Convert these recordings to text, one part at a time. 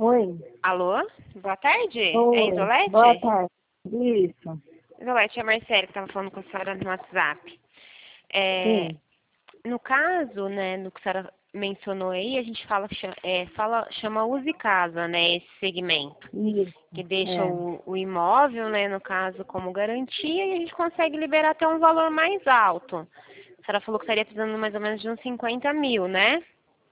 Oi. Alô? Boa tarde. É Oi. Boa Isolete? tarde. Isso. Isolete, é a Marcele que estava falando com a senhora no WhatsApp. É, Sim. no caso, né, no que a senhora mencionou aí, a gente chama Use Casa, né, esse segmento, Isso. que deixa É. o imóvel, né, no caso, como garantia e a gente consegue liberar até um valor mais alto. A senhora falou que estaria precisando mais ou menos de uns 50 mil, né?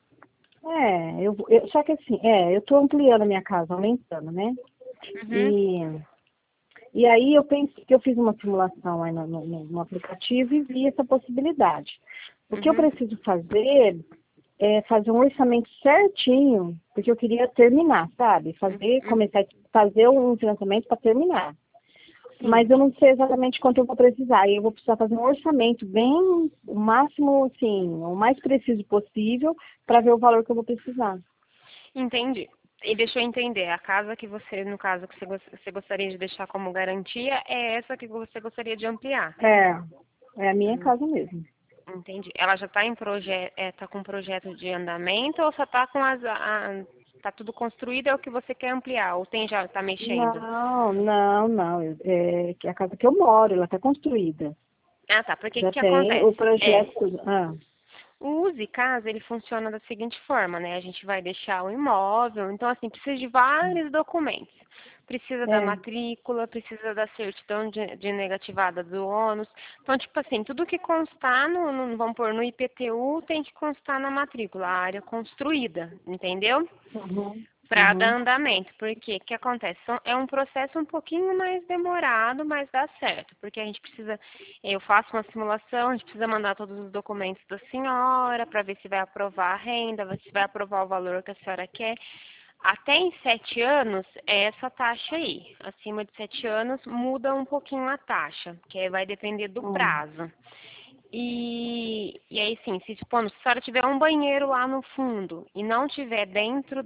Só que assim, eu tô ampliando a minha casa, aumentando, né? Uhum, E aí eu pensei que eu fiz uma simulação aí no aplicativo e vi essa possibilidade. O que eu uhum, preciso fazer é fazer um orçamento certinho, porque eu queria terminar, sabe? uhum, Começar a fazer um financiamento para terminar. sim. Mas eu não sei exatamente quanto eu vou precisar. E eu vou precisar fazer um orçamento bem, o máximo, assim, o mais preciso possível para ver o valor que eu vou precisar. Entendi. E deixa eu entender, a casa que você, no caso, que você gostaria de deixar como garantia, é essa que você gostaria de ampliar. É, é a minha Hum, casa mesmo. entendi. Ela já está tá com projeto de andamento ou só está com tá tudo construído, é o que você quer ampliar, ou já está mexendo? Não. É que a casa que eu moro, ela está construída. Ah, tá. Porque o Já que tem acontece? o projeto, tudo. Ah, O Use Casa, ele funciona da seguinte forma, né? A gente vai deixar o imóvel, então, assim, precisa de vários documentos. Precisa da é. matrícula, precisa da certidão de negativada do ônus. Então, tipo assim, tudo que constar vamos pôr, no IPTU tem que constar na matrícula, a área construída, entendeu? Uhum, Para dar uhum. andamento. Porque o que acontece? É um processo um pouquinho mais demorado, mas dá certo. Porque a gente precisa, eu faço uma simulação, a gente precisa mandar todos os documentos da senhora para ver se vai aprovar a renda, se vai aprovar o valor que a senhora quer. Até em 7 anos é essa taxa aí. Acima de 7 anos muda um pouquinho a taxa, que aí vai depender do Hum. prazo. E aí sim, se supondo, se a senhora tiver um banheiro lá no fundo e não tiver dentro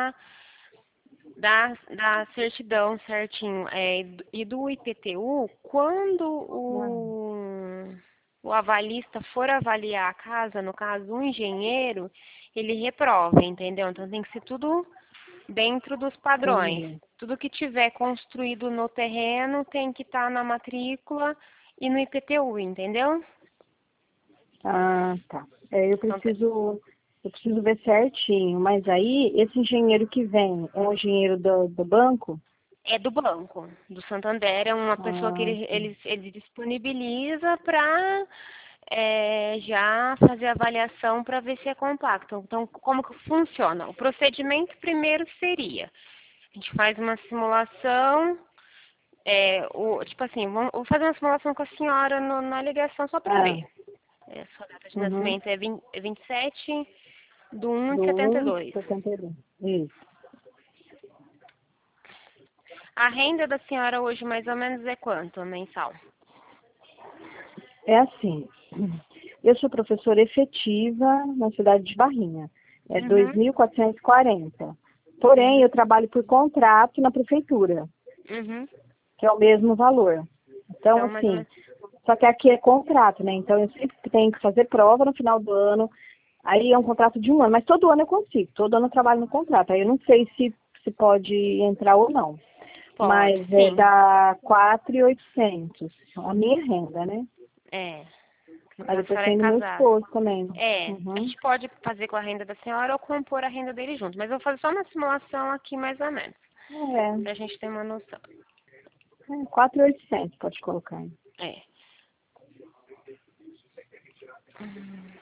da certidão certinho e do IPTU, quando Hum. o avalista for avaliar a casa, no caso o engenheiro, ele reprova, entendeu? Então tem que ser tudo dentro dos padrões. Entendi. Tudo que tiver construído no terreno tem que estar na matrícula e no IPTU, entendeu? Ah, tá. Então, Eu preciso ver certinho, mas aí esse engenheiro que vem é um engenheiro do banco? é do banco, do Santander, é uma pessoa que Ah, tá. ele disponibiliza para já fazer a avaliação para ver se é compacto. Então, como que funciona? O procedimento primeiro seria, a gente faz uma simulação, tipo assim, vou fazer uma simulação com a senhora na ligação só para Ah, ver. Sua data de uhum. nascimento é 27 de 1 de Do setenta e 1 dois. 72. Isso. A renda da senhora hoje mais ou menos é quanto mensal? É assim, eu sou professora efetiva na cidade de Barrinha. É Uhum, 2.440. Porém, uhum, eu trabalho por contrato na prefeitura, uhum. que é o mesmo valor. Então, Então, mais ou assim, menos. só que aqui é contrato, né? Então, eu sempre tenho que fazer prova no final do ano. Aí é um contrato de um ano, mas todo ano eu consigo. Todo ano eu trabalho no contrato. Aí eu não sei se pode entrar ou não. Pode, Mas sim. dá 4.800 a minha renda, né? É. No Aí caso, a depois senhora é tem do meu casada. esposo também. A Uhum. gente pode fazer com a renda da senhora ou compor a renda dele junto. Mas eu vou fazer só uma simulação aqui, mais ou menos. É, Pra gente ter uma noção. 4.800 pode colocar aí. É. Hum.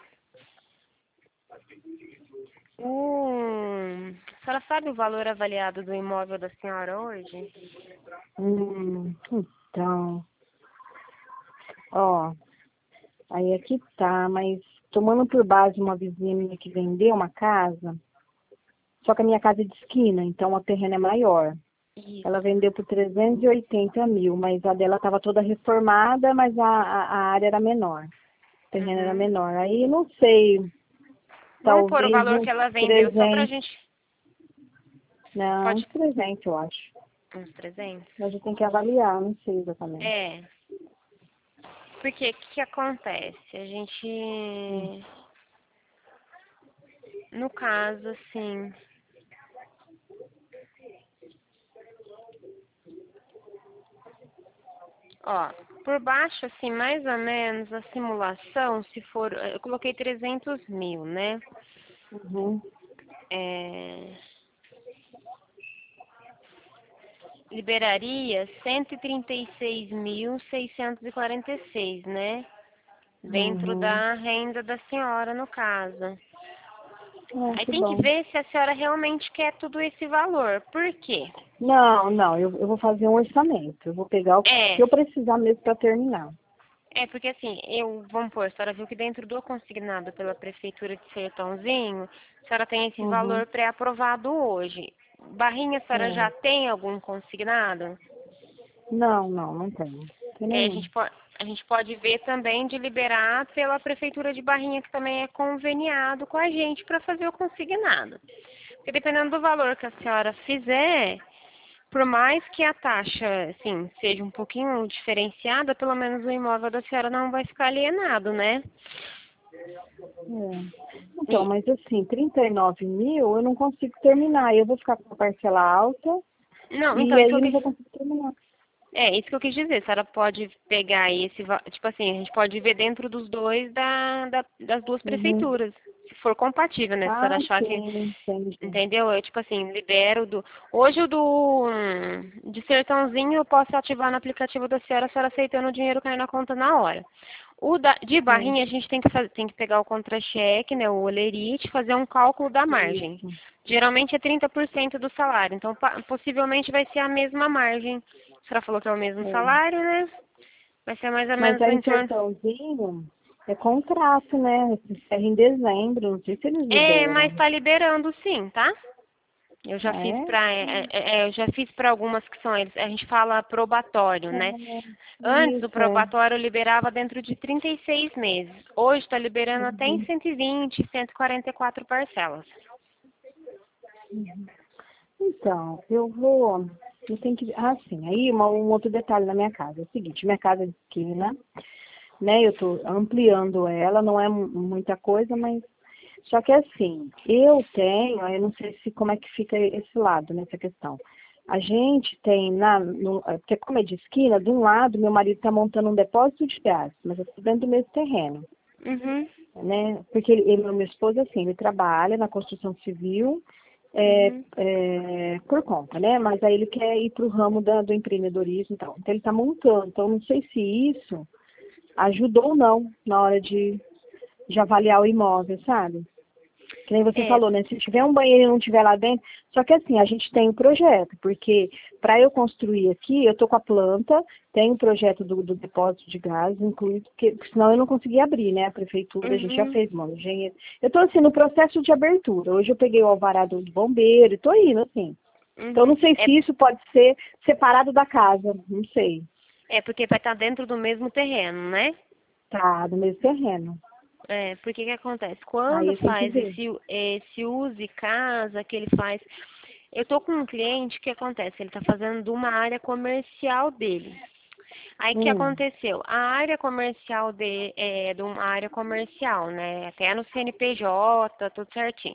A senhora sabe o valor avaliado do imóvel da senhora hoje? Então, ó, aí aqui tá, mas tomando por base uma vizinha minha que vendeu uma casa, só que a minha casa é de esquina, então o terreno é maior. Ela Isso. vendeu por 380 mil, mas a dela estava toda reformada, mas a área era menor, o terreno era Uhum. menor. Aí não sei, Vamos pôr o talvez valor que uns ela vendeu só pra 300, gente. não, Pode. uns 300 eu acho. Uns 300. Mas eu tenho que avaliar, não sei exatamente. É. Porque o que acontece? A Hum, gente. No caso, assim. Ó, por baixo, assim, mais ou menos, a simulação, se for, eu coloquei 300 mil, né? Uhum. É, liberaria 136.646, né? Dentro Uhum. da renda da senhora, no caso. Ah, Aí que tem que bom. ver se a senhora realmente quer tudo esse valor. Por quê? Não, não, eu vou fazer um orçamento. Eu vou pegar o que É, eu precisar mesmo para terminar. porque assim, vamos pôr, a senhora viu que dentro do consignado pela Prefeitura de Sertãozinho, a senhora tem esse Uhum. valor pré-aprovado hoje. Barrinha, a senhora já É. tem algum consignado? Não, não, não tenho. Tem É, nenhum. a gente pode ver também de liberar pela Prefeitura de Barrinha, que também é conveniado com a gente para fazer o consignado. Porque dependendo do valor que a senhora fizer, por mais que a taxa, assim, seja um pouquinho diferenciada, pelo menos o imóvel da senhora não vai ficar alienado, né? É. Então, E- mas assim, 39 mil eu não consigo terminar. Eu vou ficar com a parcela alta não, então, e aí eu não vou conseguir terminar. isso que eu quis dizer. A senhora pode pegar aí tipo assim, a gente pode ver dentro dos dois das duas Uhum. prefeituras. Se for compatível, né? Se a senhora Ah, achar que, sim, entendi. entendeu? Eu, tipo assim, libero do. Hoje o de Sertãozinho eu posso ativar no aplicativo da senhora, a senhora aceitando o dinheiro cair na conta na hora. De Sim, Barrinha a gente tem que fazer, tem que pegar o contra-cheque, né? O olerite, fazer um cálculo da margem. isso. Geralmente é 30% do salário, então possivelmente vai ser a mesma margem. A senhora falou que é o mesmo É. salário, né? Vai ser mais ou Mas menos aí em em torno. Sertãozinho é contrato, né? Se encerra em dezembro, não sei se eles É, mas liberam. tá liberando sim, tá? Eu já Ah, fiz é? eu já fiz para algumas que são eles, a gente fala probatório, né? Antes o Isso, é. probatório liberava dentro de 36 meses. Hoje está liberando até em Uhum. 120, 144 parcelas. Então, eu tenho que, sim, aí um outro detalhe na minha casa, é o seguinte, minha casa é pequena, né, eu estou ampliando ela, não é muita coisa, mas, só que assim, eu não sei se como é que fica esse lado, nessa questão. A gente tem, porque como é de esquina, de um lado, meu marido está montando um depósito de gás, mas é tudo dentro do mesmo terreno, Uhum, né? Porque meu esposo, assim, ele trabalha na construção civil uhum. por conta, né? Mas aí ele quer ir para o ramo do empreendedorismo e tal. Então ele está montando. Então não sei se isso ajudou ou não na hora de avaliar o imóvel, sabe? Que nem você É, falou, né? Se tiver um banheiro e não tiver lá dentro. Só que assim, a gente tem um projeto, porque para eu construir aqui, eu tô com a planta, tem um projeto do depósito de gás incluído, porque senão eu não conseguia abrir, né? A prefeitura, a gente já uhum, fez, mano, engenheiro. Eu tô assim, no processo de abertura. Hoje eu peguei o alvará do bombeiro e tô indo, assim. Então uhum. não sei se isso pode ser separado da casa, não sei. Porque vai estar dentro do mesmo terreno, né? Tá, do mesmo terreno. Porque que acontece? Aí Quando eu tenho que faz ver. esse use casa que ele faz. Eu tô com um cliente que acontece, ele está fazendo de uma área comercial dele. Aí o que Hum, aconteceu? A área comercial é de uma área comercial, né? Até no CNPJ, tudo certinho.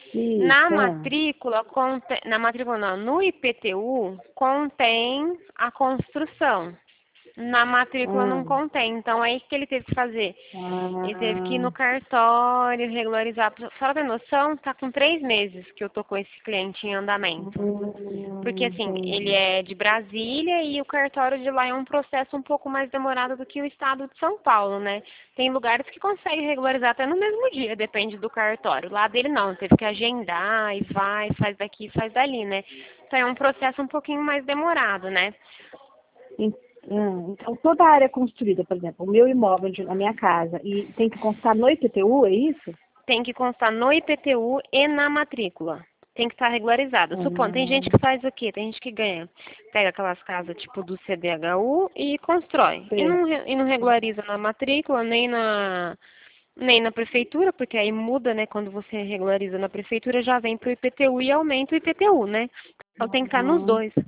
Na isso, matrícula, na matrícula não, no IPTU contém a construção. Na matrícula não hum. contém. Então, aí o que ele teve que fazer? Ele teve que ir Ah, no cartório, regularizar. Pra senhora ter noção, tá com 3 meses que eu tô com esse cliente em andamento. Porque, assim, ele entendi. é de Brasília e o cartório de lá é um processo um pouco mais demorado do que o estado de São Paulo, né? Tem lugares que conseguem regularizar até no mesmo dia, depende do cartório. Lá dele não, teve que agendar e vai, faz daqui, faz dali, né? Então é um processo um pouquinho mais demorado, né? En- Então, toda a área construída, por exemplo, o meu imóvel, a minha casa, e tem que constar no IPTU, é isso? Tem que constar no IPTU e na matrícula. Tem que estar regularizado. Supondo, tem gente Hum, que faz o quê? Tem gente que ganha, pega aquelas casas tipo do CDHU e constrói. sei. E não regulariza na matrícula, nem na prefeitura, porque aí muda, né? Quando você regulariza na prefeitura, já vem para o IPTU e aumenta o IPTU, né? Então tem que estar nos Uhum, dois.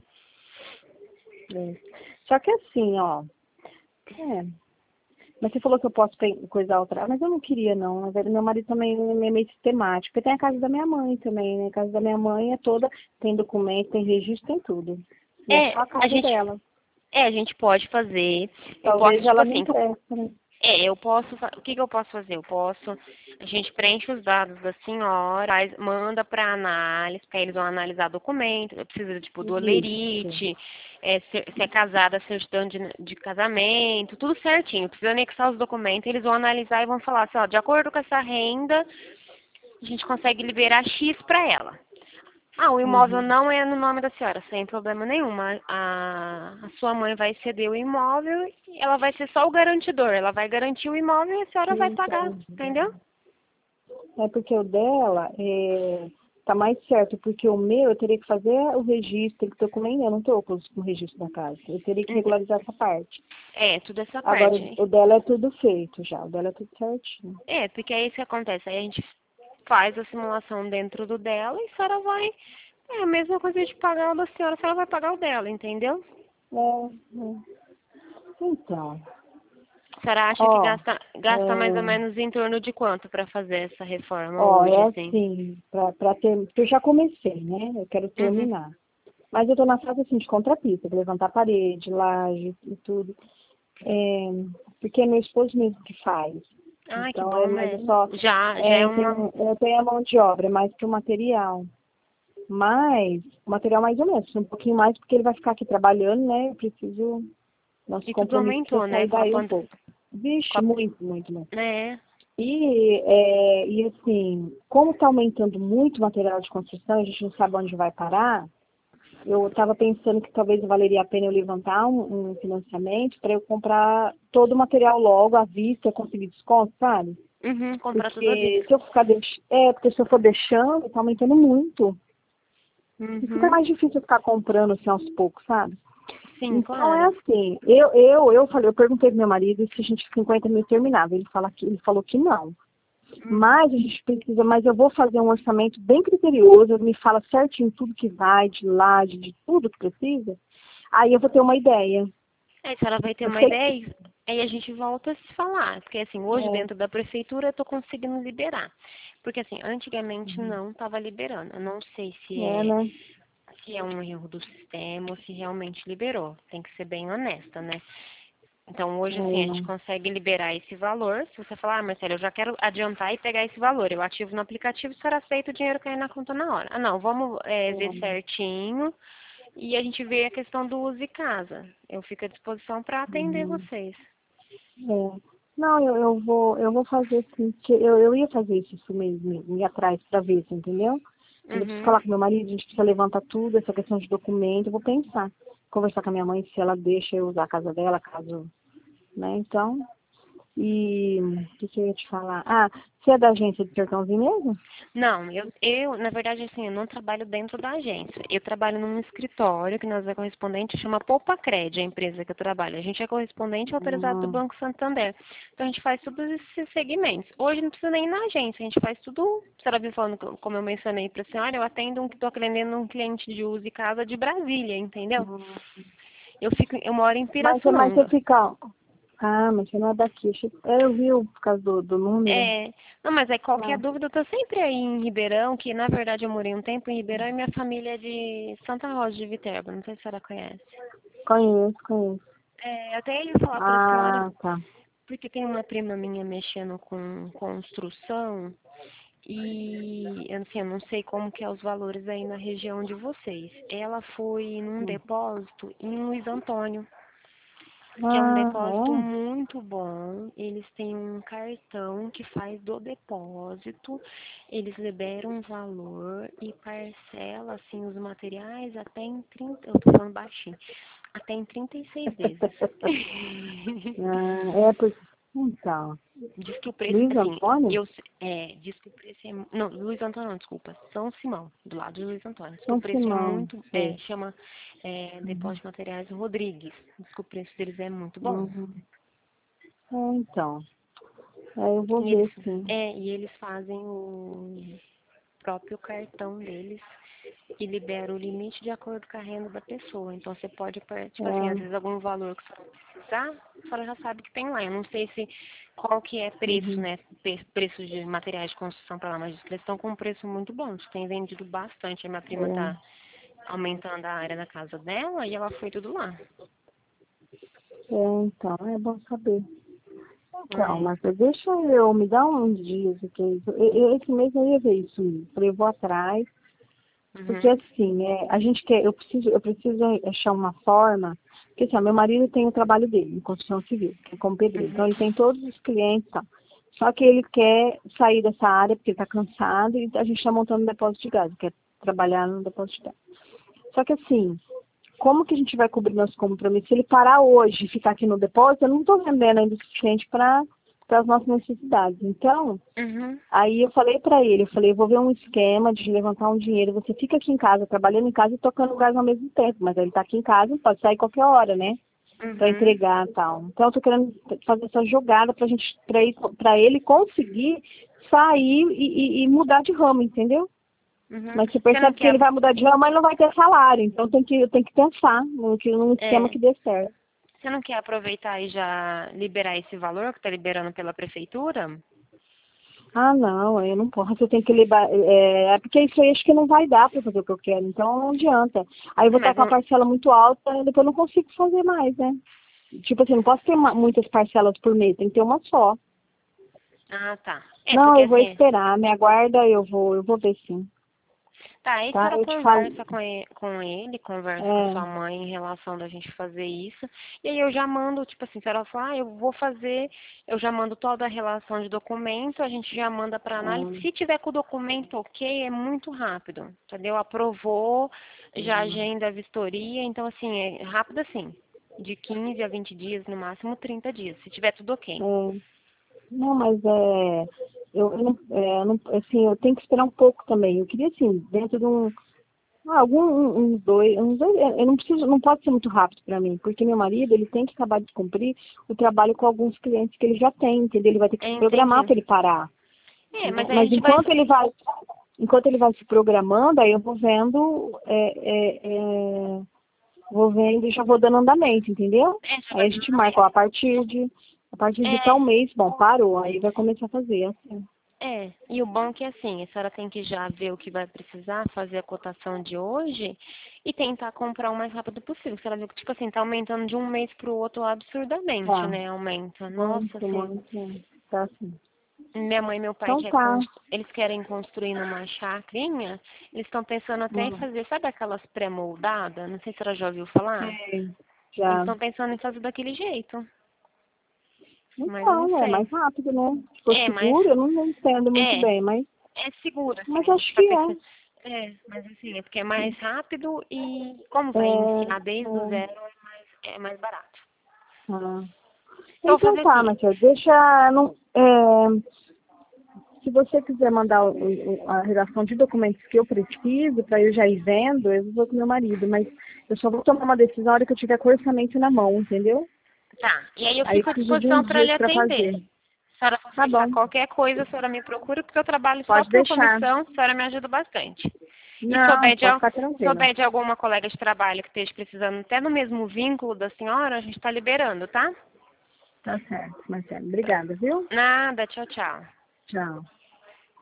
é. Só que assim, ó, é, mas você falou que eu posso coisar outra, mas eu não queria não, na verdade, meu marido também é meio sistemático, porque tem a casa da minha mãe também, né, a casa da minha mãe é toda, tem documento, tem registro, tem tudo, e é só a A casa gente dela. É, a gente pode fazer. Eu posso, Talvez tipo ela me assim, empreste, né? eu posso, o que que eu posso fazer? A gente preenche os dados da senhora, manda para análise, porque aí eles vão analisar documento, precisa, tipo, do Isso. olerite, se é casada, certidão de casamento, tudo certinho. Precisa anexar os documentos, eles vão analisar e vão falar assim, ó, de acordo com essa renda, a gente consegue liberar X para ela. Ah, o imóvel Uhum. não é no nome da senhora, sem problema nenhum. A sua mãe vai ceder o imóvel e ela vai ser só o garantidor. Ela vai garantir o imóvel e a senhora vai pagar, Entendi. entendeu? É porque o dela tá mais certo, porque o meu eu teria que fazer o registro, que documento, eu não estou com o registro da casa. Eu teria que Ent- regularizar essa parte. É, tudo essa Agora, parte. o dela é tudo feito já, o dela é tudo certinho. É, porque é isso que acontece. Aí a gente faz a simulação dentro do dela e a senhora vai. É a mesma coisa de pagar o da senhora, a senhora vai pagar o dela, entendeu? É. Então, A senhora acha que ó, gasta mais ou menos em torno de quanto para fazer essa reforma é hoje, assim? assim, pra ter, porque eu já comecei, né? Eu quero Uhum. terminar. Mas eu tô na fase assim de contrapista, de levantar parede, laje e tudo. É, porque é meu esposo mesmo que faz. Ai, que Então, bom, mas eu né? só Já é uma. eu tenho a mão de obra, mais que o material. Mas, o material mais ou menos, um pouquinho mais, porque ele vai ficar aqui trabalhando, né? Eu preciso, nosso E tudo compromisso aumentou, precisa né? sair daí um pouco. Com Vixe, a- muito, muito, muito. né? E assim, como está aumentando muito o material de construção, a gente não sabe onde vai parar, eu estava pensando que talvez valeria a pena eu levantar um financiamento para eu comprar todo o material logo à vista, conseguir desconto, sabe? Uhum, comprar tudo à Porque vista. se eu ficar porque se eu for deixando, está aumentando muito. E fica Uhum. mais difícil eu ficar comprando assim aos poucos, sabe? Sim, Então é claro. assim, eu falei, eu perguntei pro meu marido se a gente 50 mil terminava. Ele falou que não. Uhum. Mas a gente precisa, mas eu vou fazer um orçamento bem criterioso, ele me fala certinho tudo que vai, de laje, de tudo que precisa. Aí eu vou ter uma ideia. Aí se ela vai ter Eu uma sei que ideia, aí a gente volta a se falar. Porque assim, hoje dentro da prefeitura eu tô conseguindo liberar. Porque assim, antigamente não estava liberando. Eu não sei né? se é um erro do sistema ou se realmente liberou. Tem que ser bem honesta, né? Então, hoje, assim, a gente É, consegue liberar esse valor. Se você falar, ah, Marcelo, eu já quero adiantar e pegar esse valor. Eu ativo no aplicativo, será aceito o dinheiro cair na conta na hora. Ah, não, vamos ver certinho e a gente vê a questão do uso e casa. Eu fico à disposição para atender uhum, vocês. é. Não, eu vou fazer assim, que eu ia fazer isso mesmo, ir atrás para ver, você entendeu? Mas eu preciso Uhum. falar com meu marido, a gente precisa levantar tudo, essa questão de documento, eu vou pensar. Conversar com a minha mãe se ela deixa eu usar a casa dela, caso, né? Então, e o que eu ia te falar? Ah, você é da agência de Sertãozinho mesmo? Não, na verdade, assim, eu não trabalho dentro da agência. Eu trabalho num escritório que nós é correspondente, chama Poupa-Cred, a empresa que eu trabalho. A gente é correspondente autorizado do Ah, Banco Santander. Então, a gente faz todos esses segmentos. Hoje não precisa nem ir na agência, a gente faz tudo. A senhora viu falando, como eu mencionei para a senhora, eu estou atendendo um cliente de uso e casa de Brasília, entendeu? ah. Eu moro em Mas você Pirassununga. fica. Ah, mas você não é daqui. Eu vi por causa do número. É, não, mas aí qualquer Ah, dúvida, eu tô sempre aí em Ribeirão, que na verdade eu morei um tempo em Ribeirão e minha família é de Santa Rosa de Viterbo, não sei se a senhora conhece. conheço, conheço. É, eu até ia falar para a senhora, Ah, tá. porque tem uma prima minha mexendo com construção e assim, eu não sei como que é os valores aí na região de vocês. Ela foi num depósito em Luiz Antônio. Que é um Ah, depósito é? muito bom. Eles têm um cartão que faz do depósito, eles liberam um valor e parcela assim os materiais até em 30, eu tô falando baixinho, até em 36 vezes. Ah, é por. Então. Diz que o preço, Luiz assim, Antônio? diz que o preço é, não, Luiz Antônio não, desculpa, São Simão, do lado de Luiz Antônio. Diz que o São preço é Simão, muito, sei. chama Uhum. Depósito de Materiais Rodrigues. Diz que o preço deles é muito bom. Uhum. É, então. É, eu vou E eles, ver, sim. e eles fazem o próprio cartão deles e libera o limite de acordo com a renda da pessoa. Então você pode, tipo assim, às vezes É, algum valor que você precisar, a senhora já sabe que tem lá. Eu não sei se qual que é preço, uhum. né? Preço de materiais de construção para lá, mas eles estão com um preço muito bom. Eles têm vendido bastante. A minha prima É. tá aumentando a área da casa dela e ela foi tudo lá. Então, é bom saber. Então, É. mas deixa eu, me dá uns dias, porque esse mês eu ia ver isso, falei, eu vou atrás, porque Uhum. assim, a gente quer, eu preciso achar uma forma, porque assim, ó, meu marido tem o trabalho dele, em construção civil, que é como pedreiro, então Uhum. ele tem todos os clientes e tal, só que ele quer sair dessa área porque ele está cansado e a gente está montando um depósito de gás, quer trabalhar no depósito de gás. Só que assim, como que a gente vai cobrir nosso compromisso? Se ele parar hoje e ficar aqui no depósito, eu não estou vendendo ainda o suficiente para as nossas necessidades. Então, Uhum. aí eu falei para ele, eu falei, eu vou ver um esquema de levantar um dinheiro, você fica aqui em casa, trabalhando em casa e tocando gás ao mesmo tempo, mas ele está aqui em casa, pode sair qualquer hora, né? Para Uhum. entregar e tal. Então eu tô querendo fazer essa jogada para ele conseguir sair e mudar de ramo, entendeu? Uhum. Mas você Você não percebe que quer, ele vai mudar de ramo, mas ele não vai ter salário. Então eu tenho que pensar num esquema é, que dê certo. você não quer aproveitar e já liberar esse valor que está liberando pela prefeitura? Ah, não, eu não posso, eu tenho que liberar. Porque isso aí acho que não vai dar para fazer o que eu quero, então não adianta. Aí eu vou estar Mas com a não. parcela muito alta, depois eu não consigo fazer mais, né? Tipo assim, não posso ter muitas parcelas por mês, tem que ter uma só. Ah, tá. É, Não, porque eu vou assim, esperar, me aguarda, eu vou ver sim, tá, aí a tá? senhora Eu te falo. conversa com ele, conversa com a É, sua mãe em relação da gente fazer isso. E aí eu já mando, tipo assim, se ela falar, eu vou fazer, eu já mando toda a relação de documento, a gente já manda para análise. Se tiver com o documento ok, é muito rápido, entendeu? Aprovou, já agenda a vistoria, então assim, é rápido assim. De 15 a 20 dias, no máximo 30 dias, se tiver tudo ok. é, não, mas assim, eu tenho que esperar um pouco também. Eu queria assim, dentro de uns dois, eu não preciso, não pode ser muito rápido para mim, porque meu marido, ele tem que acabar de cumprir o trabalho com alguns clientes que ele já tem, entendeu? Ele vai ter que se programar Entendi. para ele parar, É, entendeu? mas aí a Mas gente vai. enquanto ele vai se programando, aí eu vou vendo e já vou dando andamento, entendeu? É, já Aí vai a dando gente marca, ó, andamento. a partir de tal É, mês, bom, parou, aí vai começar a fazer, assim. e o bom é que assim, a senhora tem que já ver o que vai precisar, fazer a cotação de hoje e tentar comprar o mais rápido possível. Se ela viu que, tipo assim, tá aumentando de um mês pro outro absurdamente, Tá, né? Aumenta. Nossa, muito, assim, muito, tá assim. minha mãe e meu pai Então tá. eles querem construir numa chacrinha, eles estão pensando até em Hum. fazer, sabe aquelas pré-moldadas? Não sei se ela já ouviu falar. Sei, Eles já. estão pensando em fazer daquele jeito, mas eu não Então, é sei. mais rápido, né? Se for É, mas seguro, eu não entendo muito é, bem, é seguro, assim, mas a gente acho está que é. pensando. É, mas assim, é porque é mais rápido e como vai É, iniciar desde o é, zero, é mais barato. ah. Então, eu vou Então fazer tá, assim. Matheus, deixa. Não, se você quiser mandar a redação de documentos que eu preciso, para eu já ir vendo, eu vou com meu marido, mas eu só vou tomar uma decisão na hora que eu tiver com o orçamento na mão, entendeu? Tá, e aí eu Aí eu fico à preciso de disposição uns para lhe dias para atender. fazer. Se a senhora for Tá fechar bom, qualquer coisa, a senhora me procura, porque eu trabalho só pode por deixar. comissão, a senhora me ajuda bastante. E Não, pode ficar tranquila. souber de alguma colega de trabalho que esteja precisando até no mesmo vínculo da senhora, a gente está liberando, tá? Tá certo, Marcelo. Obrigada, viu? Nada, tchau, tchau. Tchau.